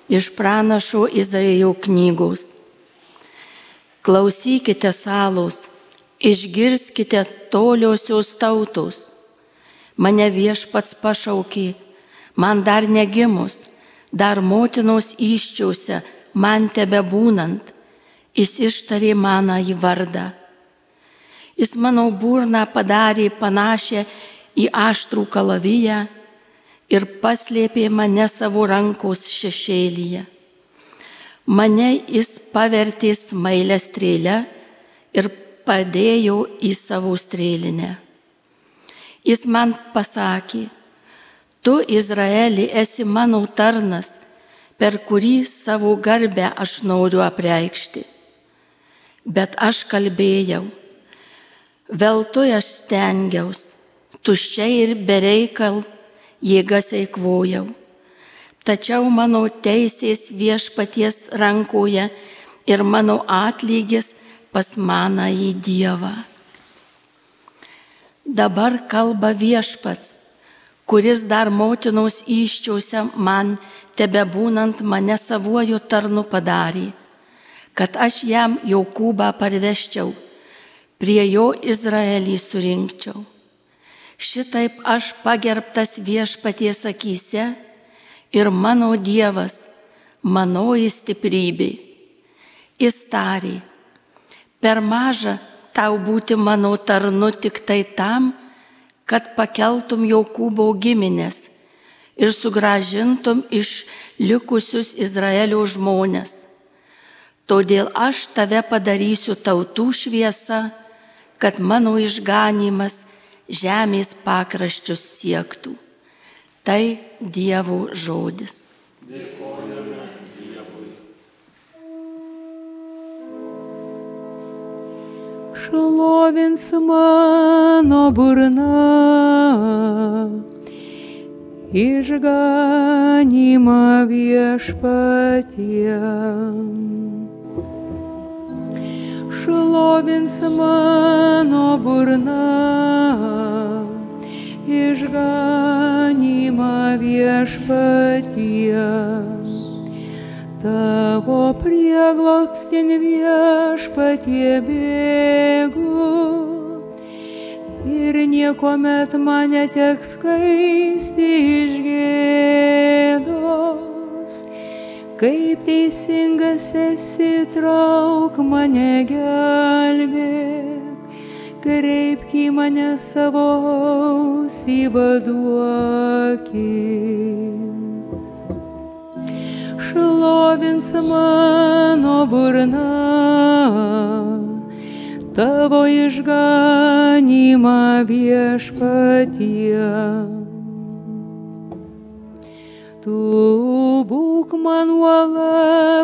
Iš pranašo Izaijo knygos. Klausykite salos, išgirskite toliosios tautos. Mane Viešpats pašaukė, man dar negimus, dar motinos įsčiose, man tebebūnant, jis ištarė manąjį vardą. Jis mano burną padarė panašią į aštrų kalaviją ir paslėpė mane savo rankos šešėlyje. Mane jis pavertė smailę strėlę ir padėjo į savo strėlinę. Jis man pasakė, tu, Izraeli, esi mano tarnas, per kurį savo garbę aš noriu apreikšti. Bet aš kalbėjau, veltui aš stengiaus, tuščiai ir bereikal jėgas eikvojau. Tačiau mano teisės Viešpaties rankoje ir mano atlygis pas manąjį Dievą. Dabar kalba Viešpats, kuris dar motinos įsčiose man tebebūnant mane savuoju tarnu padarė, kad aš jam Jokūbą parveščiau, prie jo Izraelį surinkčiau. Šitaip aš pagerbtas Viešpaties akyse ir mano Dievas, manoji stiprybė. Jis tarė, per maža tau būti mano tarnu tik tai tam, kad pakeltum Jokūbo giminės ir sugrąžintum iš likusius Izraelio žmones. Todėl aš tave padarysiu tautų šviesa, kad mano išganymas žemės pakraščius siektų. Tai Dievo žodis. Dėkojame Dievui. Šlovins mano burna išganymą Viešpatie. Šlovins mano burna išganymą Viešpatie. Tavo prieglobstin Viešpatie bėgu ir niekuomet man neteks skaisti iš gėdos. Kaip teisingas esi, trauk mane gelbėk, kreipk į mane savo ausį, vaduoki. Šlovins mano burna tavo išganymą Viešpatie. Tu būk man uola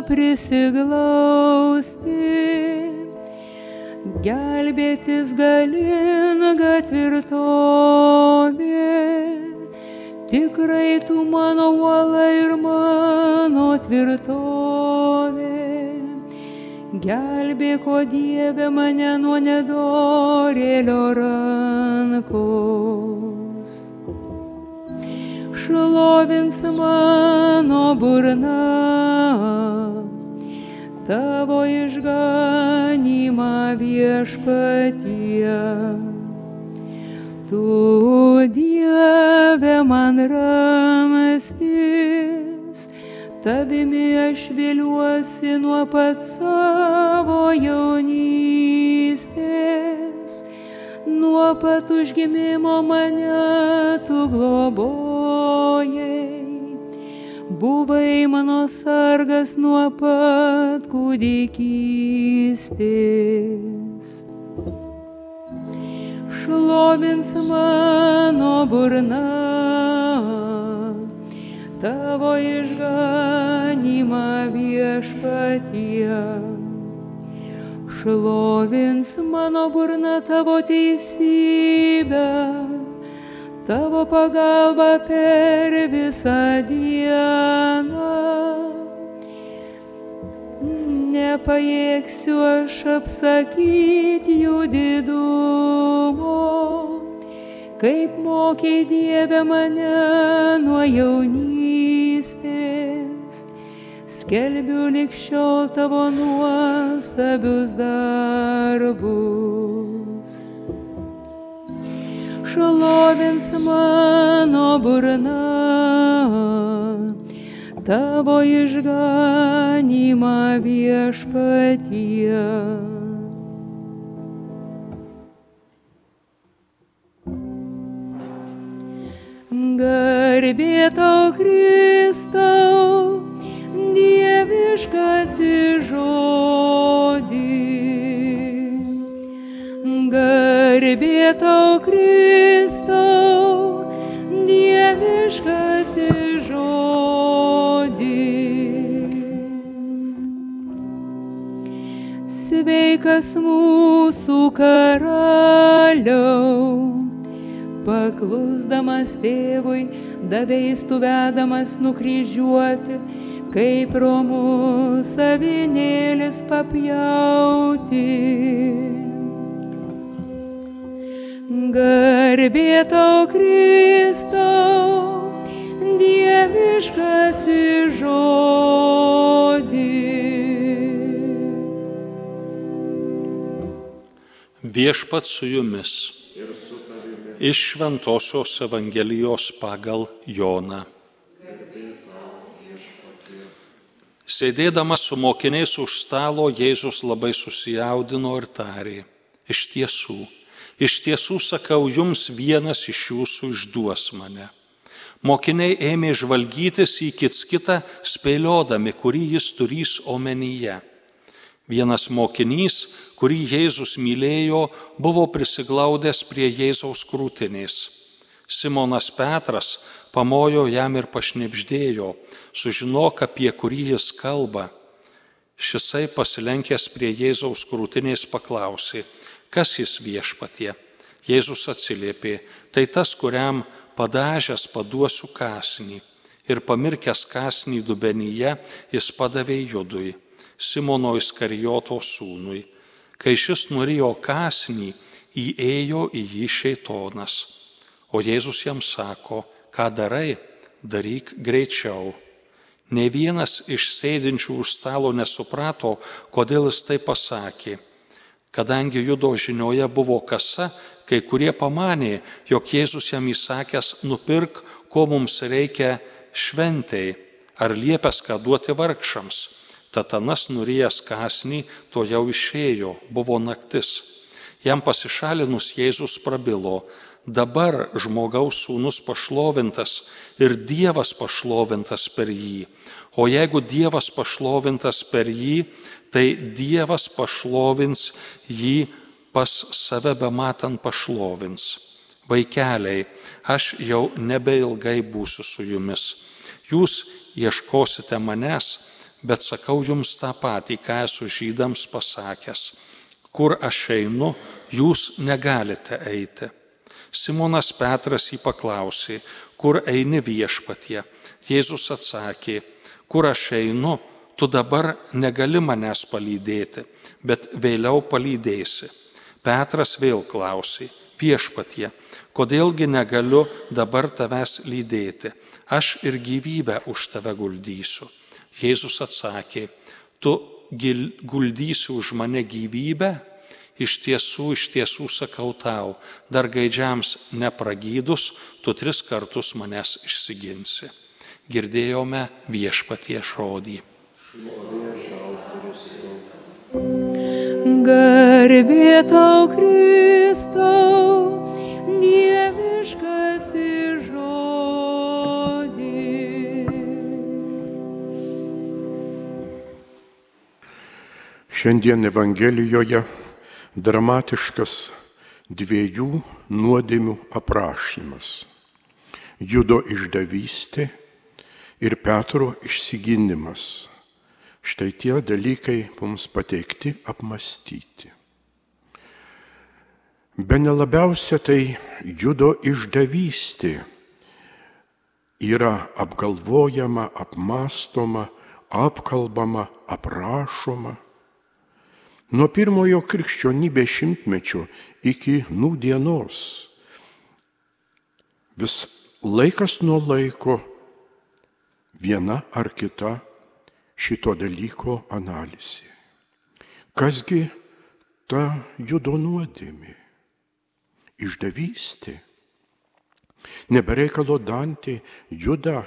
prisiglausti, gelbėtis galinga tvirtovė. Tikrai tu mano uola ir mano tvirtovė. Gelbėk, o Dieve, mane nuo nedorėlio rankos. Šlovins mano burna tavo išganymą Viešpatie. Tu, Dieve, man ramstis, tavimi aš viliuosi nuo pat savo jaunystės. Nuo pat užgimimo mane tu globojai, buvai mano sargas nuo pat kūdikystės. Šlovins mano burna tavo išganymą Viešpatie. Šlovins mano burna tavo teisybę, tavo pagalba per visą dieną. Nepajėgsiu aš apsakyti jų didumo, kaip mokei Dieve mane nuo jaunystės, skelbiu lig šiol tavo nuostabius darbus. Šlovins mano burna tavo išganymą Viešpatie. Garbė tau, Kristau, dieviškasis žodį. Garbė tau, Kristau, dieviškasis žodį. Sveikas mūsų karaliau, paklusdamas tėvui, davėjs tu vedamas nukryžiuoti, kaip romus avinėlis papjauti. Garbė tau, Kristau, dieviškasis žodį. Viešpats su jumis. Iš Šventosios Evangelijos pagal Joną. Sėdėdamas su mokiniais už stalo, Jėzus labai susijaudino ir tarė: iš tiesų sakau jums, vienas iš jūsų išduos mane. Mokiniai ėmė žvalgytis į kitą, spėliodami, kurį jis turės omenyje. Vienas mokinys, kurį Jėzus mylėjo, buvo prisiglaudęs prie Jėzaus krūtinės. Simonas Petras pamojo jam ir pašnibždėjo: sužinok, apie kurį jis kalba. Šisai pasilenkęs prie Jėzaus krūtinės paklausė: kas jis, Viešpatie? Jėzus atsiliepė: tai tas, kuriam padažęs paduosiu kąsnį. Ir pamirkęs kąsnį dubenyje, jis padavė Judui, Simono Iskarijoto sūnui. Kai šis nurijo kąsnį, įėjo į jį šėtonas. O Jėzus jam sako: ką darai, daryk greičiau. Nė vienas iš sėdinčių už stalo nesuprato, kodėl jis tai pasakė. Kadangi Judo žinioje buvo kasa, kai kurie pamanė, jog Jėzus jam įsakęs: nupirk, ko mums reikia šventei, ar liepęs ką duoti vargšams. Tad anas nurijęs kąsnį tojau išėjo, buvo naktis. Jam pasišalinus Jėzus prabilo: dabar žmogaus sūnus pašlovintas ir Dievas pašlovintas per jį. O jeigu Dievas pašlovintas per jį, tai Dievas pašlovins jį pas save bematant pašlovins. Vaikeliai, aš jau nebeilgai būsiu su jumis. Jūs ieškosite manęs, bet sakau jums tą patį, ką esu žydams pasakęs: kur aš einu, jūs negalite eiti. Simonas Petras jį paklausė: kur eini, Viešpatie? Jėzus atsakė: kur aš einu, tu dabar negali manęs palydėti, bet vėliau palydėsi. Petras vėl klausė: Viešpatie, kodėlgi negaliu dabar tavęs lydėti? Aš ir gyvybę už tave guldysiu. Jėzus atsakė: tu guldysi už mane gyvybę? Iš tiesų sakau tau, dar gaidžiams nepragydus, tu 3 kartus manęs išsiginsi. Girdėjome Viešpaties žodį. Garbė tau, Kristau, dieviškasis žodį. Šiandien Evangelijoje dramatiškas 2 nuodėmių aprašymas: Judo išdavystė ir Petro išsiginimas. Štai tie dalykai mums pateikti apmąstyti. Bene labiausia tai Judo išdavystė yra apgalvojama, apmąstoma, apkalbama, aprašoma. Nuo pirmojo krikščionybės šimtmečio iki nūdienos vis laikas nuo laiko viena ar kita šito dalyko analizė. Kasgi ta Judo nuodėmė? Išdavystė. Nebereikalo Dantė Judą,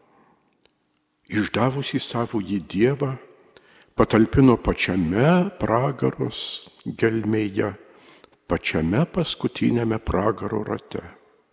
išdavusi savąjį Dievą, patalpino pačiame pragaros gelmėje, pačiame paskutinėme pragaro rate.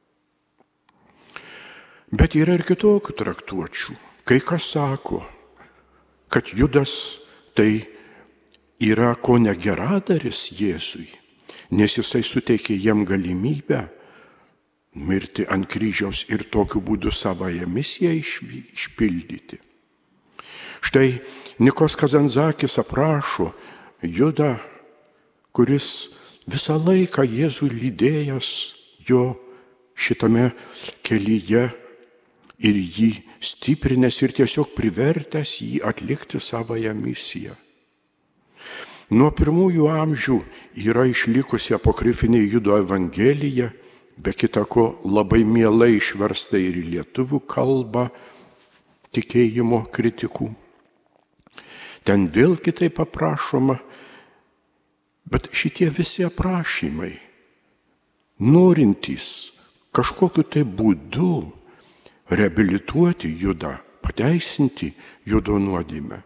Bet yra ir kitokių traktuočių. Kai kas sako, kad Judas tai yra ko negeradaris Jėzui, nes jisai suteikė jam galimybę mirti ant kryžiaus ir tokiu būdu savąją misiją išpildyti. Štai Nikos Kazantzakis aprašo Judą, kuris visą laiką Jėzų lydėjęs jo šitame kelyje ir jį stiprinęs ir tiesiog privertęs jį atlikti savąją misiją. Nuo pirmųjų amžių yra išlikusi apokrifinė Judo evangelija, be kita ko labai mielai išversta ir į lietuvių kalbą tikėjimo kritikų. Ten vėl kitaip aprašoma, bet šitie visi aprašymai, norintys kažkokiu tai būdu reabilituoti Judą, pateisinti Judo nuodėmę,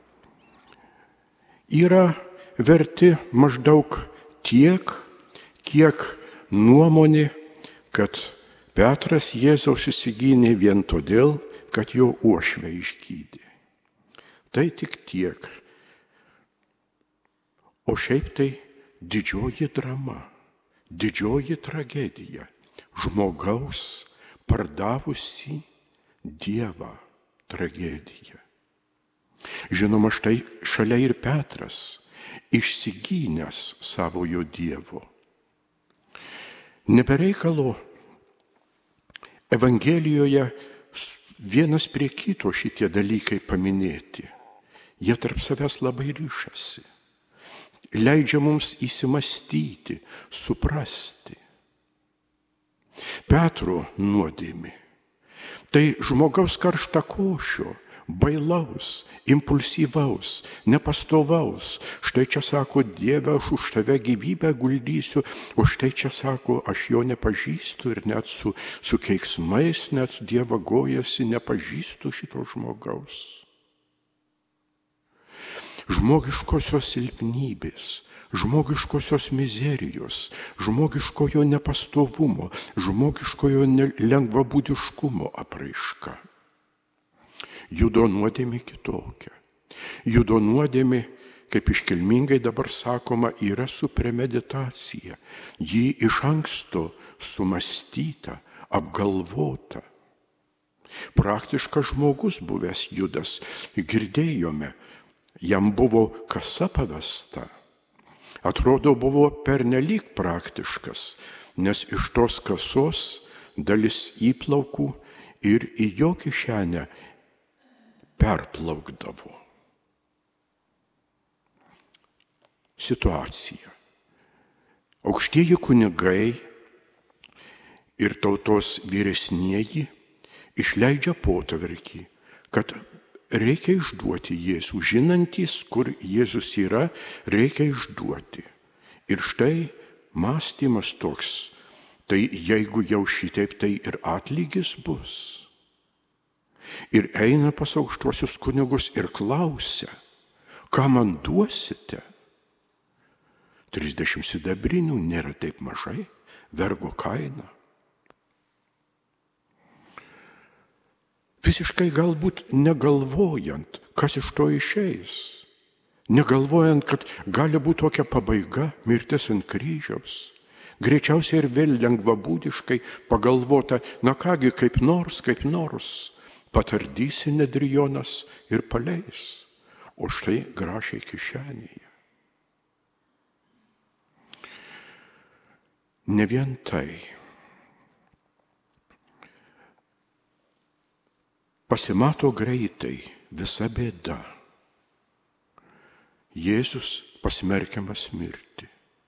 yra verti maždaug tiek, kiek nuomonė, kad Petras Jėzaus įsigynė vien todėl, kad jo uošvę išgydė. Tai tik tiek. O šiaip tai didžioji drama, didžioji tragedija žmogaus pardavusi Dievą tragedija. Žinoma, štai šalia ir Petras, išsigynęs savojo Dievo. Nebereikalo Evangelijoje vienas prie kito šitie dalykai paminėti. Jie tarp savęs labai ryšasi. Leidžia mums įsimastyti, suprasti. Petro nuodėmė. Tai žmogaus karštakošio, bailaus, impulsyvaus, nepastovaus. Štai čia sako, Dieve, aš už tave gyvybę guldysiu, o štai čia sako, aš jo nepažįstu ir net su keiksmais net dievagojasi, nepažįstu šito žmogaus. Žmogiškosios silpnybės, žmogiškosios mizerijos, žmogiškojo nepastovumo, žmogiškojo lengvabūdiškumo apraiška. Judo nuodėmė kitokia. Judo nuodėmė, kaip iškilmingai dabar sakoma, yra su premeditacija. Ji iš anksto sumąstyta, apgalvota. Praktiškas žmogus buvęs Judas, girdėjome, jam buvo kasa pavesta. Atrodo, buvo pernelyg praktiškas, nes iš tos kasos dalis įplaukų ir į jo kišenę perplaukdavo. Situacija. Aukštieji kunigai ir tautos vyresnieji išleidžia potvarkį, kad reikia išduoti Jėzų. Žinantys, kur Jėzus yra, reikia išduoti. Ir štai mąstymas toks, tai jeigu jau šitaip, tai ir atlygis bus. Ir eina pas aukštuosius kunigus ir klausia, ką man duosite? 30 sidabrinių nėra taip mažai, vergo kaina. Visiškai galbūt negalvojant, kas iš to išeis. Negalvojant, kad gali būti tokia pabaiga, mirtis ant kryžiaus. Greičiausiai ir vėl lengvabūdiškai pagalvota, na kągi, kaip nors, patardysi Nedrijonas ir paleis, o štai grašiai kišenėje. Ne vien tai. Pasimato greitai visa bėda. Jėzus pasmerkiamas mirti.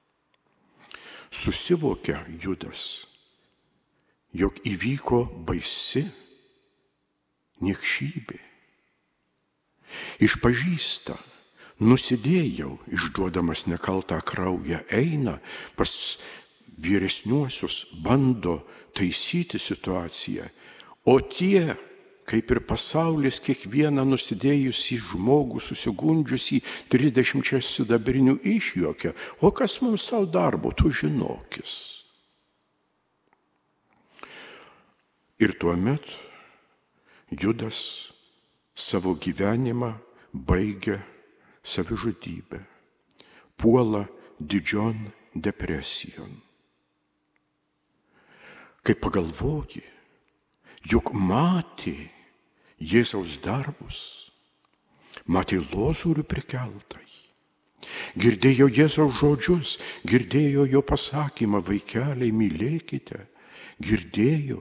Susivokia Judas, jog įvyko baisi niekšybė. išpažįsta, nusidėjau, išduodamas nekaltą kraują, eina pas vyresniuosius, bando taisyti situaciją, o tie, kaip ir pasaulis, kiekvieną nusidėjusį žmogų, susigundžiusį 30 sidabrinių išjuokia, o kas mums savo darbo, tu žinokis. Ir tuomet Judas savo gyvenimą baigia savižudybę, puola didžion depresijon. Kai pagalvoji, juk matė Jėzaus darbus, matė Lozorių prikeltąjį, girdėjo Jėzaus žodžius, girdėjo jo pasakymą, vaikeliai, mylėkite, girdėjo,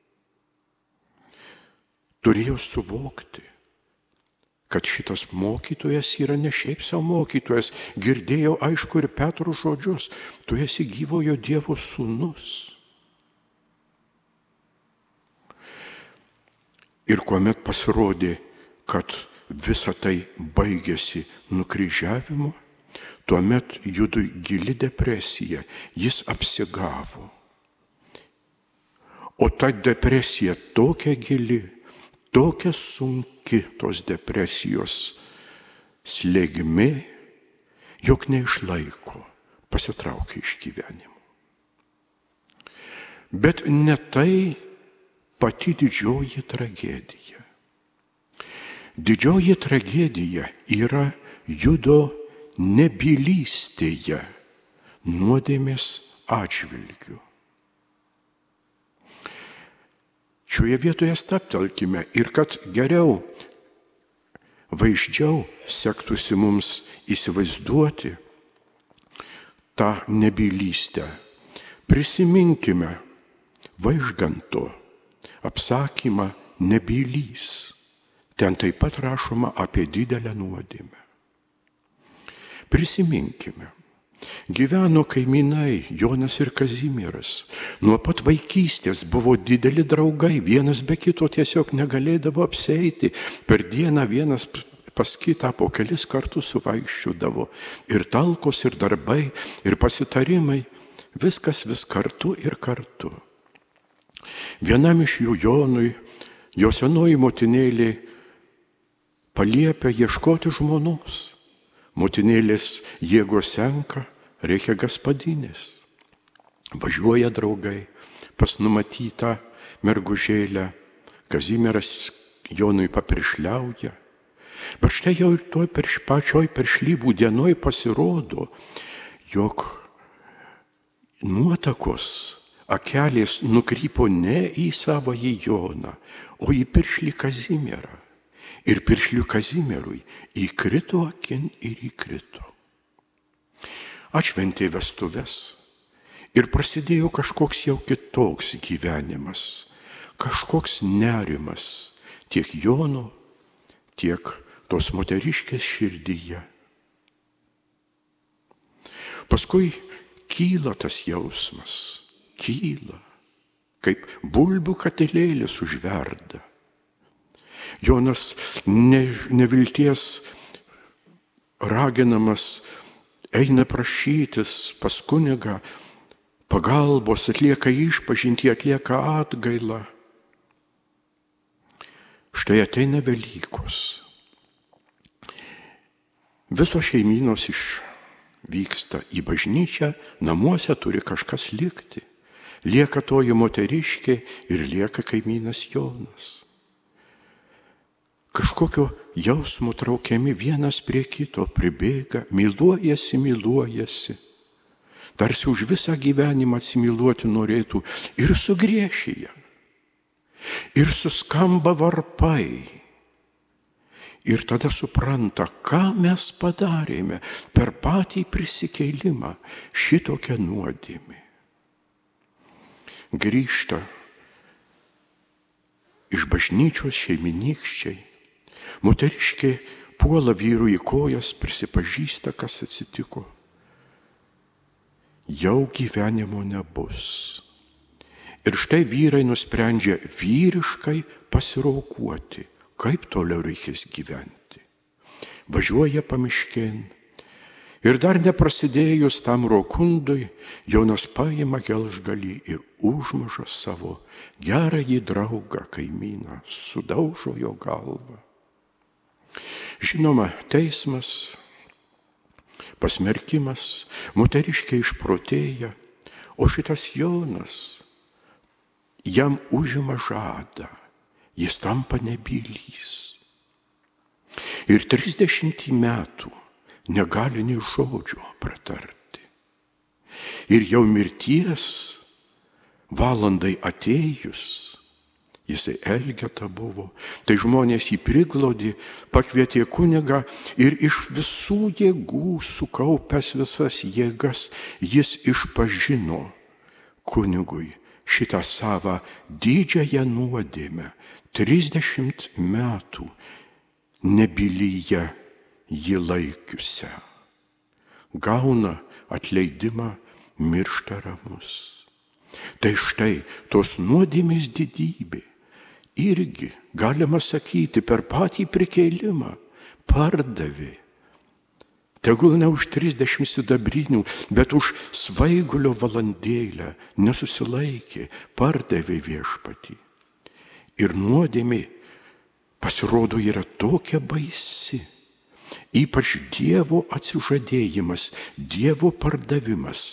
turėjo suvokti, kad šitas mokytojas yra ne šiaip savo mokytojas, girdėjo aišku ir Petro žodžius, tu esi gyvojo Dievo sūnus. Ir kuomet pasirodė, kad visa tai baigėsi nukryžiavimu, tuomet Judui gili depresija, jis apsigavo. O ta depresija tokia gili, tokia sunki tos depresijos slėgmė, jog neišlaiko, pasitraukia iš gyvenimo. Bet ne tai pati didžioji tragedija. Didžioji tragedija yra Judo nebylystėje nuodėmės atžvilgiu. Šioje vietoje stabtelkime ir kad geriau, vaizdžiau sektųsi mums įsivaizduoti tą nebylystę, prisiminkime Vaižganto apsakymą Nebylys. Ten taip pat rašoma apie didelę nuodėmę. Prisiminkime, gyveno kaimynai Jonas ir Kazimieras. Nuo pat vaikystės buvo dideli draugai, vienas be kito tiesiog negalėdavo apsieiti. Per dieną vienas pas kitą po kelis kartus suvaikščiodavo. Ir talkos, ir darbai, ir pasitarimai, viskas vis kartu ir kartu. Vienam iš jų Jonui, jo senoji motinėlė paliepia ieškoti žmonos. Motinėlės jėgos senka, reikia gaspadinės. Važiuoja draugai pas numatytą mergužėlę, Kazimieras Jonui papiršliauja. Bet štai jau ir toj pačioj peršlybų dienoj pasirodo, jog nuotakos akelės nukrypo ne į savąjį Joną, o į piršlį Kazimierą. Ir piršliui Kazimierui įkrito akin ir įkrito. Atšventė vestuves ir prasidėjo kažkoks jau kitoks gyvenimas, kažkoks nerimas tiek Jono, tiek tos moteriškės širdyje. Paskui kyla tas jausmas. Kyla, kaip bulbių katilėlis užverda. Jonas nevilties raginamas eina prašytis pas kunigą pagalbos, atlieka išpažintį, atlieka atgailą. Štai ateina Velykos. Visos šeimynos išvyksta į bažnyčią, namuose turi kažkas likti. Lieka toji moteriškė ir lieka kaimynas Jonas. Kažkokio jausmo traukiami vienas prie kito, pribėga, myluojasi. Tarsi už visą gyvenimą atsimyluoti norėtų ir sugriešyja. Ir suskamba varpai. Ir tada supranta, ką mes padarėme per patį prisikėlimą šitokią nuodėmę. Grįžta iš bažnyčios šeiminykščiai. Moteriškė puola vyrui į kojas, prisipažįsta, kas atsitiko. Jau gyvenimo nebus. Ir štai vyrai nusprendžia vyriškai pasiraukuoti, kaip toliau reikės gyventi. važiuoja pamiškėn. Ir dar neprasidėjus tam rokundui, Jonas paima gelžgalį ir užmuša savo gerąjį draugą, kaimyną, sudaužo jo galvą. Žinoma, teismas, pasmerkimas, moteriškė išprotėja, o šitas Jonas jam užima žadą, jis tampa nebylys. Ir 30 metų negali nė žodžio pratarti. Ir jau mirties valandai atėjus, jisai Elgeta buvo, tai žmonės jį priglaudė, pakvietė kunigą ir iš visų jėgų, sukaupęs visas jėgas, jis išpažino kunigui šitą savo didžiąją nuodėmę, 30 metų nebylyje jį laikiusią. Gauna atleidimą, miršta ramus. Tai štai tos nuodėmės didybė irgi, galima sakyti, per patį prikėlimą pardavė. Tegul ne už 30 sidabrinių, bet už svaigulio valandėlę nesusilaikė, pardavė viešpatį. Ir nuodėmė, pasirodo, yra tokia baisi. Ypač Dievo atsižadėjimas, Dievo pardavimas.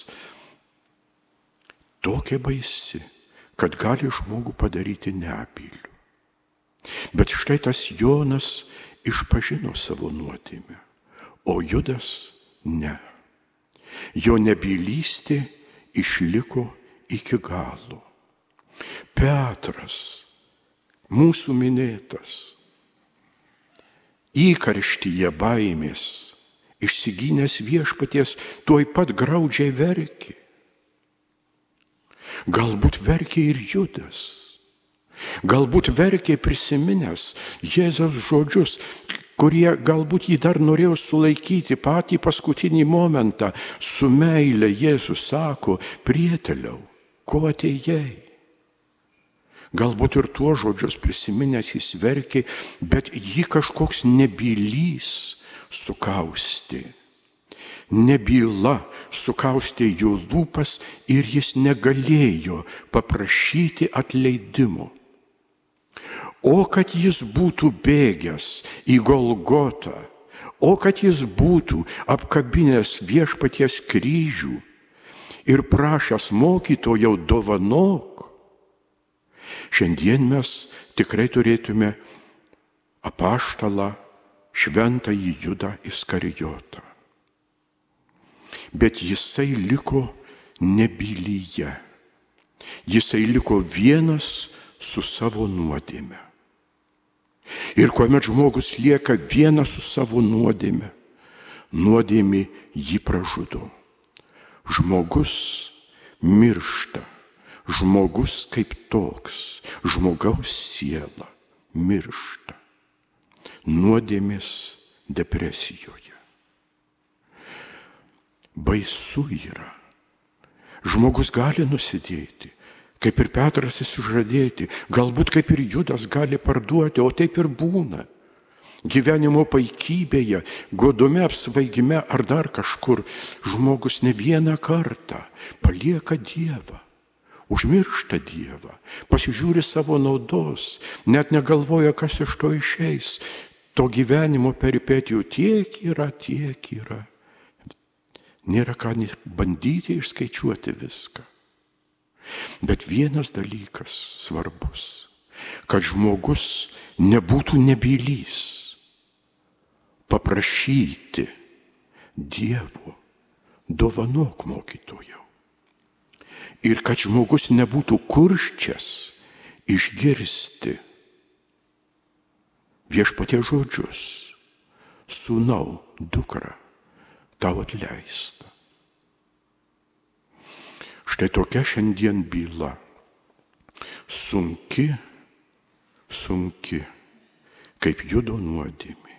Tokia baisi, kad gali žmogų padaryti nebyliu. Bet štai tas Jonas išpažino savo nuodėmę, o Judas ne. Jo nebylystė išliko iki galo. Petras, mūsų minėtas, įkarštyje baimės, išsigynęs viešpaties, tuoj pat graudžiai verkė. Galbūt verkė ir Judas. Galbūt verkė prisiminęs Jėzaus žodžius, kurie galbūt jį dar norėjo sulaikyti patį paskutinį momentą. Su meile Jėzus sako: prieteliau, ko atėjai? Galbūt ir tuo žodžius prisiminęs jis verkė, bet jį kažkoks nebylys sukaustė. Nebyla sukaustė jo lūpas ir jis negalėjo paprašyti atleidimo. O kad jis būtų bėgęs į Golgotą, o kad jis būtų apkabinęs viešpaties kryžių ir prašęs: mokytojau, dovanok, šiandien mes tikrai turėtume apaštalą šventąjį Judą Iskarijotą. Bet jisai liko nebylyje. Jisai liko vienas su savo nuodėme. Ir kuomet žmogus lieka vienas su savo nuodėme, nuodėmė jį pražudo. Žmogus miršta. Žmogus kaip toks, žmogaus siela miršta nuodėmės depresijoje. Baisu yra. Žmogus gali nusidėti, kaip ir Petras įsižadėti, galbūt kaip ir Judas gali parduoti, o taip ir būna. Gyvenimo paikybėje, godume, apsvaigime ar dar kažkur žmogus ne vieną kartą palieka Dievą. Užmiršta Dievą, pasižiūri savo naudos, net negalvoja, kas iš to išeis. To gyvenimo peripetijų tiek yra. Nėra ką bandyti išskaičiuoti viską. Bet vienas dalykas svarbus, kad žmogus nebūtų nebylys. Paprašyti Dievo: dovanok, mokytojau. Ir kad žmogus nebūtų kurščias išgirsti viešpaties žodžius: sūnau, dukra, tau atleista. Štai tokia šiandien byla. Sunki, kaip Judo nuodėmė.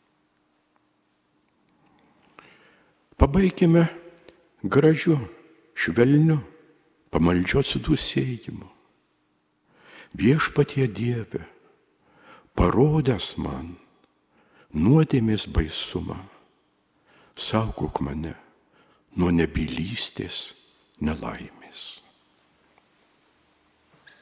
Pabaikime gražiu, švelniu, pamaldžiu atsidūsėjimu. Viešpatie Dieve, parodęs man nuodėmės baisumą. Saugok mane nuo nebylystės nelaimės.